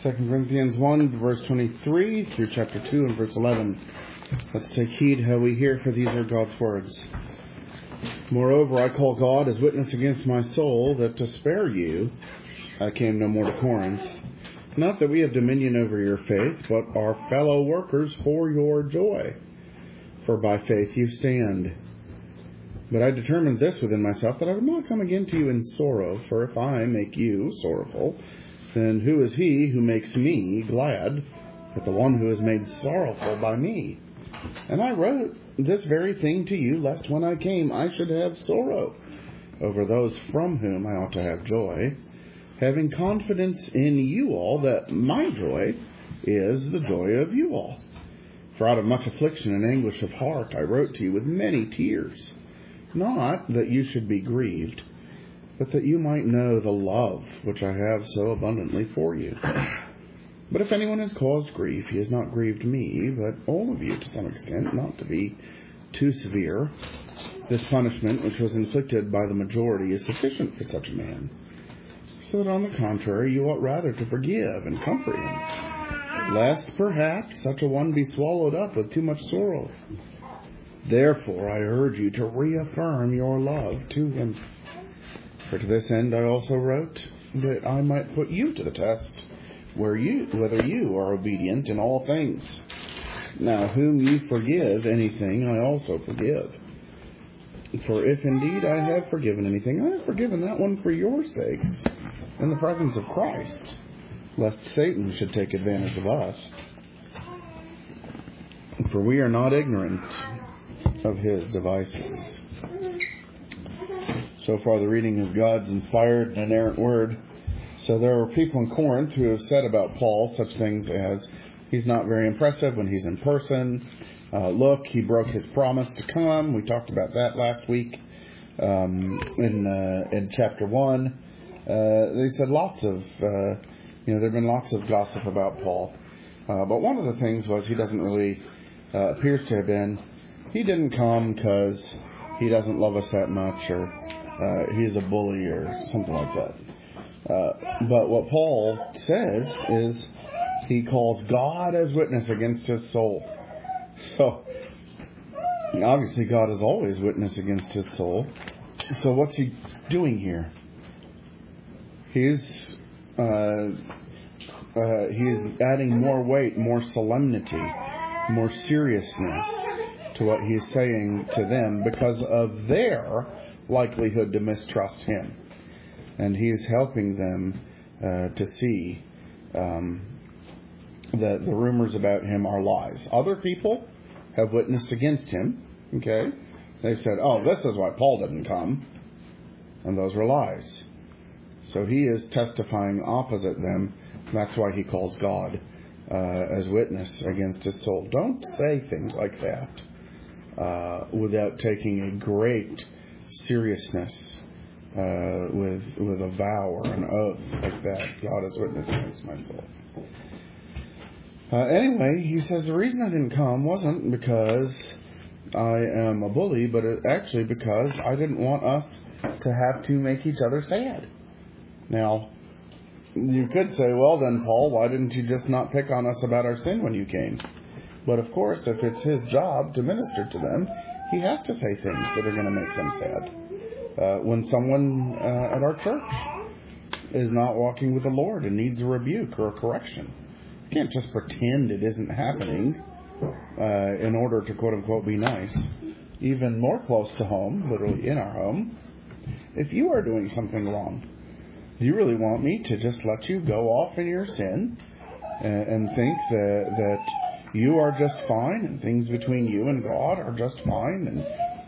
2 Corinthians 1, verse 23 through chapter 2 and verse 11. Let's take heed how we hear, for these are God's words. Moreover, I call God as witness against my soul, that to spare you I came no more to Corinth. Not that we have dominion over your faith, but are fellow workers for your joy. For by faith you stand. But I determined this within myself, that I would not come again to you in sorrow. For if I make you sorrowful, then who is he who makes me glad but the one who is made sorrowful by me? And I wrote this very thing to you, lest when I came I should have sorrow over those from whom I ought to have joy, having confidence in you all that my joy is the joy of you all. For out of much affliction and anguish of heart I wrote to you with many tears, not that you should be grieved, but that you might know the love which I have so abundantly for you. But if anyone has caused grief, he has not grieved me, but all of you to some extent, not to be too severe. This punishment which was inflicted by the majority is sufficient for such a man, so that on the contrary you ought rather to forgive and comfort him, lest perhaps such a one be swallowed up with too much sorrow. Therefore I urge you to reaffirm your love to him. For to this end I also wrote, that I might put you to the test, whether you are obedient in all things. Now whom you forgive anything, I also forgive. For if indeed I have forgiven anything, I have forgiven that one for your sakes, in the presence of Christ, lest Satan should take advantage of us. For we are not ignorant of his devices. So far the reading of God's inspired and inerrant word. So there are people in Corinth who have said about Paul such things as, he's not very impressive when he's in person. Look, he broke his promise to come. We talked about that last week in chapter 1. They said lots of, there have been lots of gossip about Paul. But one of the things was he doesn't really, appears to have been, he didn't come because he doesn't love us that much, or he's a bully or something like that. But what Paul says is he calls God as witness against his soul. So obviously God is always witness against his soul. So what's he doing here? He's adding more weight, more solemnity, more seriousness to what he's saying to them because of their likelihood to mistrust him. And he's helping them to see that the rumors about him are lies. Other people have witnessed against him. Okay? They've said, oh, this is why Paul didn't come. And those were lies. So he is testifying opposite them. That's why he calls God as witness against his soul. Don't say things like that without taking a great seriousness with a vow or an oath like that. God is witness against my soul. Anyway, he says the reason I didn't come wasn't because I am a bully, but actually because I didn't want us to have to make each other sad. Now, you could say, well then, Paul, why didn't you just not pick on us about our sin when you came? But of course, if it's his job to minister to them, he has to say things that are going to make them sad. When someone at our church is not walking with the Lord and needs a rebuke or a correction, you can't just pretend it isn't happening in order to quote-unquote be nice. Even more close to home, literally in our home, if you are doing something wrong, do you really want me to just let you go off in your sin and think that you are just fine and things between you and God are just fine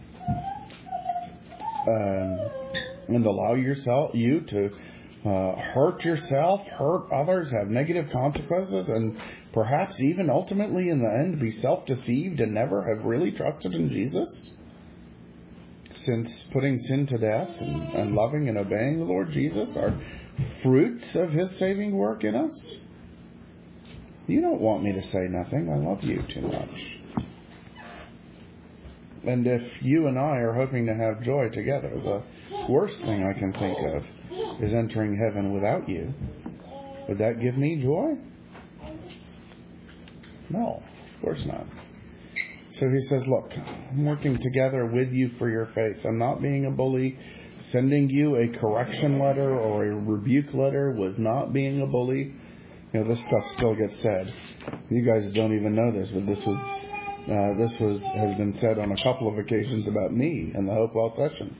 and allow you to hurt yourself, hurt others, have negative consequences, and perhaps even ultimately in the end be self-deceived and never have really trusted in Jesus? Since putting sin to death and loving and obeying the Lord Jesus are fruits of his saving work in us? You don't want me to say nothing. I love you too much. And if you and I are hoping to have joy together, the worst thing I can think of is entering heaven without you. Would that give me joy? No, of course not. So he says, look, I'm working together with you for your faith. I'm not being a bully. Sending you a correction letter or a rebuke letter was not being a bully. This stuff still gets said. You guys don't even know this, but this has been said on a couple of occasions about me in the Hopewell session.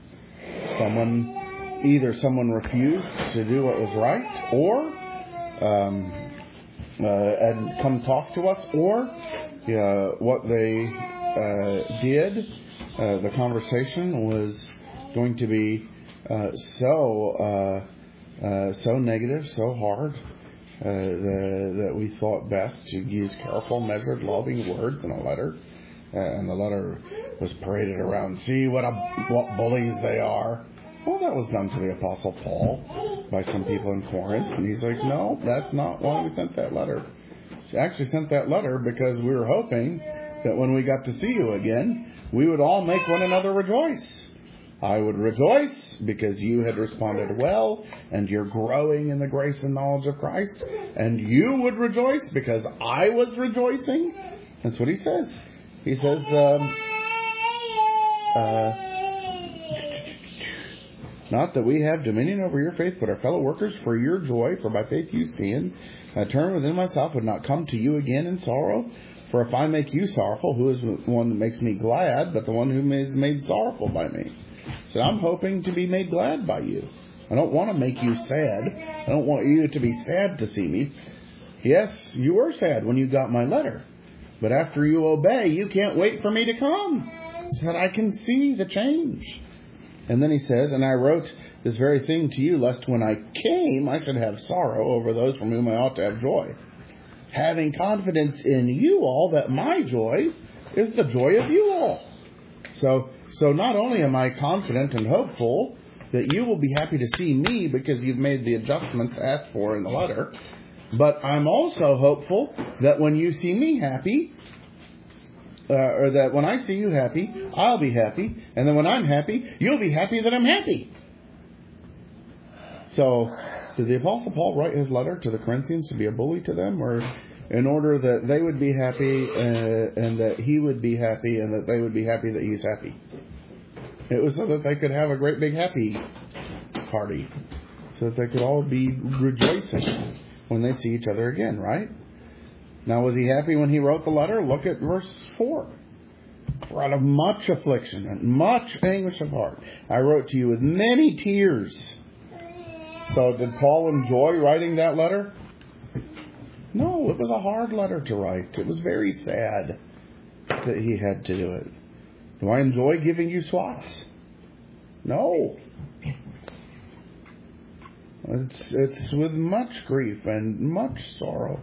Someone refused to do what was right, or and come talk to us, or what they did. The conversation was going to be so negative, so hard. That we thought best to use careful, measured, loving words in a letter. And the letter was paraded around. See what bullies they are. Well, that was done to the Apostle Paul by some people in Corinth. And he's like, no, that's not why we sent that letter. She actually sent that letter because we were hoping that when we got to see you again, we would all make one another rejoice. I would rejoice because you had responded well and you're growing in the grace and knowledge of Christ. And you would rejoice because I was rejoicing. That's what he says. He says, not that we have dominion over your faith, but our fellow workers for your joy, for by faith you stand. I turn within myself, would not come to you again in sorrow. For if I make you sorrowful, who is the one that makes me glad, but the one who is made sorrowful by me? So I'm hoping to be made glad by you. I don't want to make you sad. I don't want you to be sad to see me. Yes, you were sad when you got my letter. But after you obey, you can't wait for me to come, so that I can see the change. And then he says, and I wrote this very thing to you, lest when I came, I should have sorrow over those from whom I ought to have joy. Having confidence in you all, that my joy is the joy of you all. So not only am I confident and hopeful that you will be happy to see me because you've made the adjustments asked for in the letter, but I'm also hopeful that when you see me happy, or that when I see you happy, I'll be happy, and then when I'm happy, you'll be happy that I'm happy. So, did the Apostle Paul write his letter to the Corinthians to be a bully to them, or in order that they would be happy and that he would be happy and that they would be happy that he's happy? It was so that they could have a great big happy party, so that they could all be rejoicing when they see each other again, right? Now, was he happy when he wrote the letter? Look at verse 4. For out of much affliction and much anguish of heart, I wrote to you with many tears. So did Paul enjoy writing that letter? No, it was a hard letter to write. It was very sad that he had to do it. Do I enjoy giving you swaths? No. It's with much grief and much sorrow.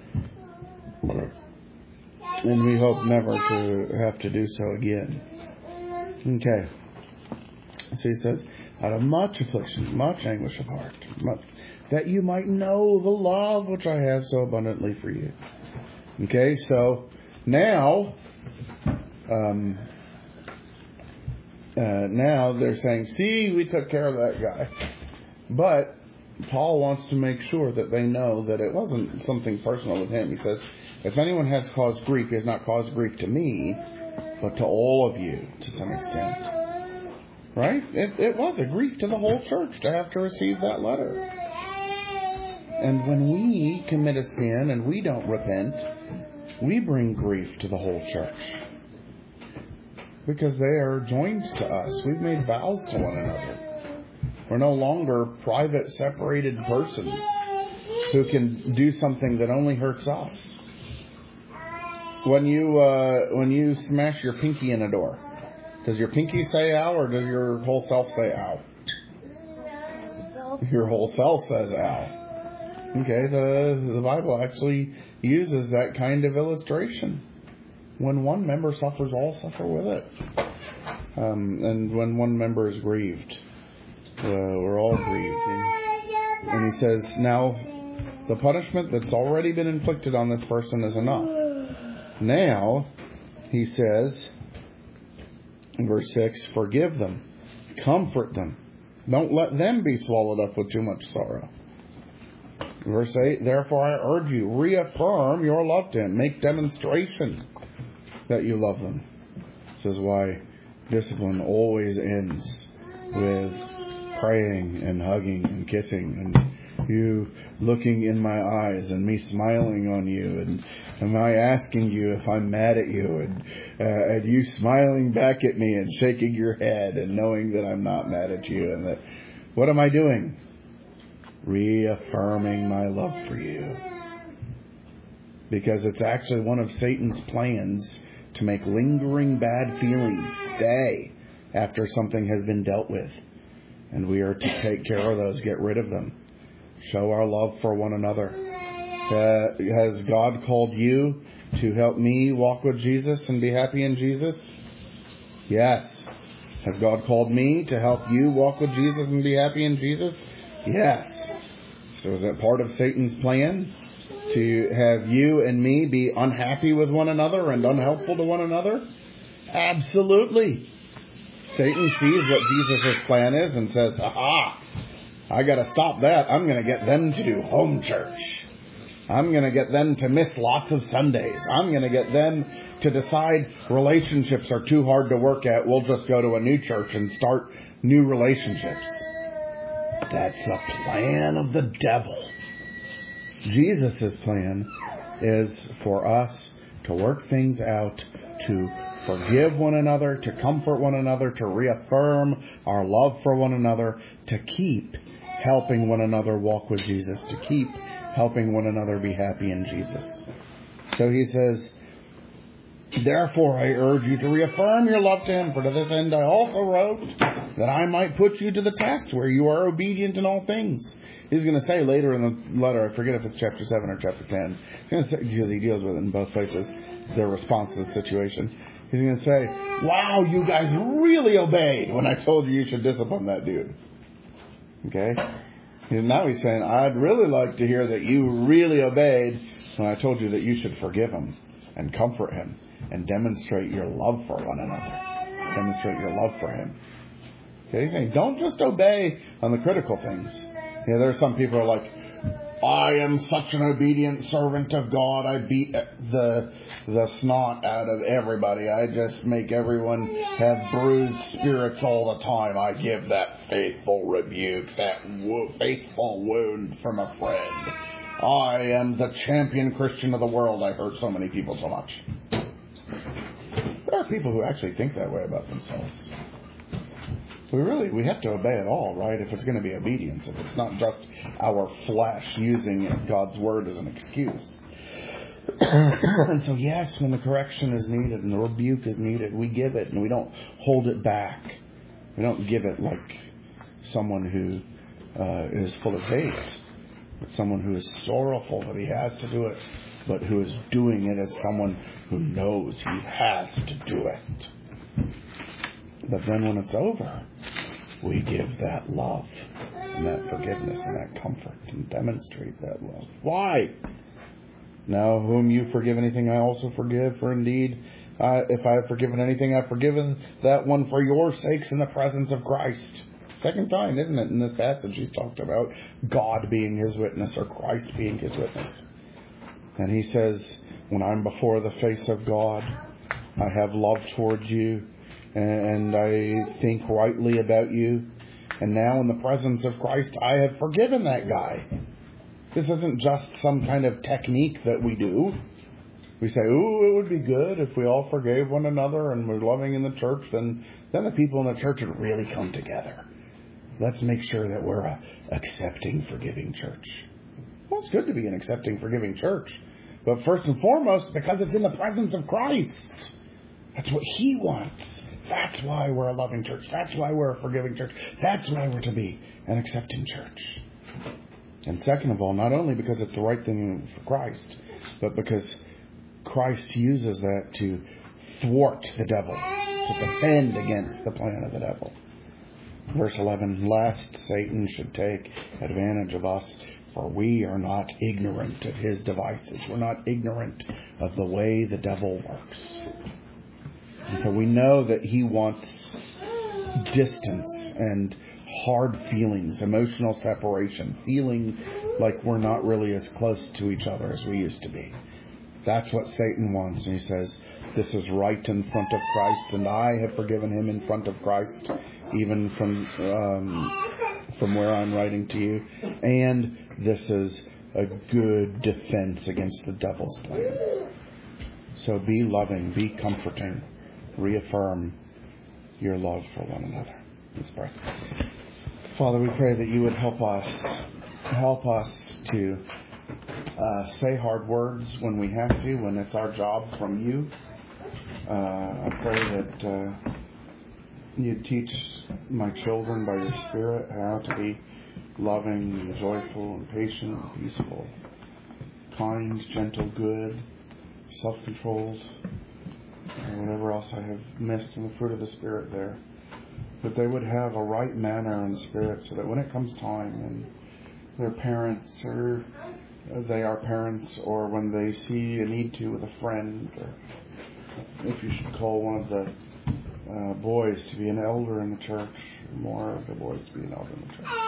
And we hope never to have to do so again. Okay. So he says, out of much affliction, much anguish of heart, that you might know the love which I have so abundantly for you. Okay, so now they're saying, see, we took care of that guy. But Paul wants to make sure that they know that it wasn't something personal with him. He says, if anyone has caused grief, he has not caused grief to me, but to all of you to some extent. Right? It was a grief to the whole church to have to receive that letter. And when we commit a sin and we don't repent, we bring grief to the whole church. Because they are joined to us. We've made vows to one another. We're no longer private, separated persons who can do something that only hurts us. When you smash your pinky in a door, does your pinky say ow or does your whole self say ow? Your whole self says ow. Okay, the Bible actually uses that kind of illustration. When one member suffers, all suffer with it. And when one member is grieved, we're all grieved. And he says, now, the punishment that's already been inflicted on this person is enough. Now, he says, in verse 6, forgive them, comfort them. Don't let them be swallowed up with too much sorrow. Verse 8, therefore I urge you, reaffirm your love to him. Make demonstration that you love them. This is why discipline always ends with praying and hugging and kissing and you looking in my eyes and me smiling on you and my asking you if I'm mad at you and you smiling back at me and shaking your head and knowing that I'm not mad at you and that what am I doing? Reaffirming my love for you. Because it's actually one of Satan's plans to make lingering bad feelings stay after something has been dealt with. And we are to take care of those, get rid of them. Show our love for one another. Has God called you to help me walk with Jesus and be happy in Jesus? Yes. Has God called me to help you walk with Jesus and be happy in Jesus? Yes. So is that part of Satan's plan? To have you and me be unhappy with one another and unhelpful to one another? Absolutely. Satan sees what Jesus' plan is and says, aha, I got to stop that. I'm going to get them to do home church. I'm going to get them to miss lots of Sundays. I'm going to get them to decide relationships are too hard to work at. We'll just go to a new church and start new relationships. That's the plan of the devil. Jesus' plan is for us to work things out, to forgive one another, to comfort one another, to reaffirm our love for one another, to keep helping one another walk with Jesus, to keep helping one another be happy in Jesus. So he says, therefore I urge you to reaffirm your love to him, for to this end I also wrote, that I might put you to the test where you are obedient in all things. He's going to say later in the letter, I forget if it's chapter 7 or chapter 10, he's going to say, because he deals with it in both places, their response to the situation. He's going to say, wow, you guys really obeyed when I told you should discipline that dude. Okay? And now he's saying, I'd really like to hear that you really obeyed when I told you that you should forgive him and comfort him and demonstrate your love for one another. Demonstrate your love for him. Okay, he's saying, don't just obey on the critical things. There are some people who are like, I am such an obedient servant of God. I beat the snot out of everybody. I just make everyone have bruised spirits all the time. I give that faithful rebuke, that faithful wound from a friend. I am the champion Christian of the world. I hurt so many people so much. There are people who actually think that way about themselves. We have to obey it all, right? If it's going to be obedience, if it's not just our flesh using God's word as an excuse. And so, yes, when the correction is needed and the rebuke is needed, we give it and we don't hold it back. We don't give it like someone who is full of hate, but someone who is sorrowful that he has to do it, but who is doing it as someone who knows he has to do it. But then when it's over, we give that love and that forgiveness and that comfort and demonstrate that love. Why? Now, whom you forgive anything, I also forgive. For indeed, if I have forgiven anything, I've forgiven that one for your sakes in the presence of Christ. Second time, isn't it, in this passage he's talked about God being his witness or Christ being his witness. And he says, when I'm before the face of God, I have love towards you. And I think rightly about you. And now in the presence of Christ, I have forgiven that guy. This isn't just some kind of technique that we do. We say, ooh, it would be good if we all forgave one another and we're loving in the church. Then the people in the church would really come together. Let's make sure that we're a accepting, forgiving church. Well, it's good to be an accepting, forgiving church. But first and foremost, because it's in the presence of Christ. That's what he wants. That's why we're a loving church. That's why we're a forgiving church. That's why we're to be an accepting church. And second of all, not only because it's the right thing for Christ, but because Christ uses that to thwart the devil, to defend against the plan of the devil. Verse 11, lest Satan should take advantage of us, for we are not ignorant of his devices. We're not ignorant of the way the devil works. And so we know that he wants distance and hard feelings, emotional separation, feeling like we're not really as close to each other as we used to be. That's what Satan wants. And he says, this is right in front of Christ, and I have forgiven him in front of Christ, even from where I'm writing to you. And this is a good defense against the devil's plan. So be loving, be comforting, reaffirm your love for one another. Let's pray. Father, we pray that you would help us to say hard words when we have to, when it's our job from you. I pray that you'd teach my children by your Spirit how to be loving and joyful and patient and peaceful, kind, gentle, good, self-controlled, and whatever else I have missed in the fruit of the Spirit there. That they would have a right manner in the Spirit, so that when it comes time and their parents or they are parents, or when they see a need to with a friend, or if you should call one of the boys to be an elder in the church, or more of the boys to be an elder in the church,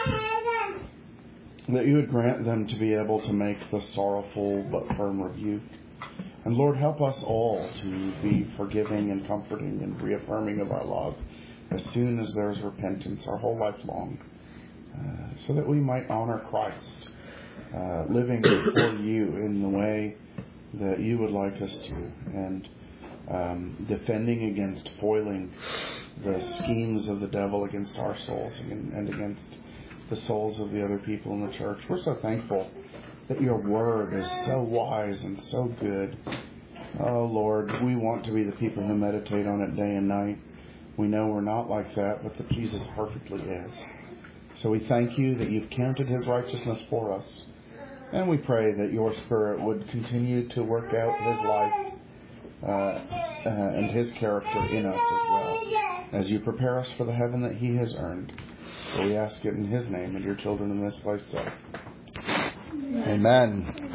that you would grant them to be able to make the sorrowful but firm rebuke. And Lord, help us all to be forgiving and comforting and reaffirming of our love as soon as there's repentance our whole life long, so that we might honor Christ, living before you in the way that you would like us to, and defending against foiling the schemes of the devil against our souls and against the souls of the other people in the church. We're so thankful that your word is so wise and so good. Oh, Lord, we want to be the people who meditate on it day and night. We know we're not like that, but that Jesus perfectly is. So we thank you that you've counted his righteousness for us. And we pray that your Spirit would continue to work out his life and his character in us as well, as you prepare us for the heaven that he has earned. So we ask it in his name, and your children in this place say, Amen.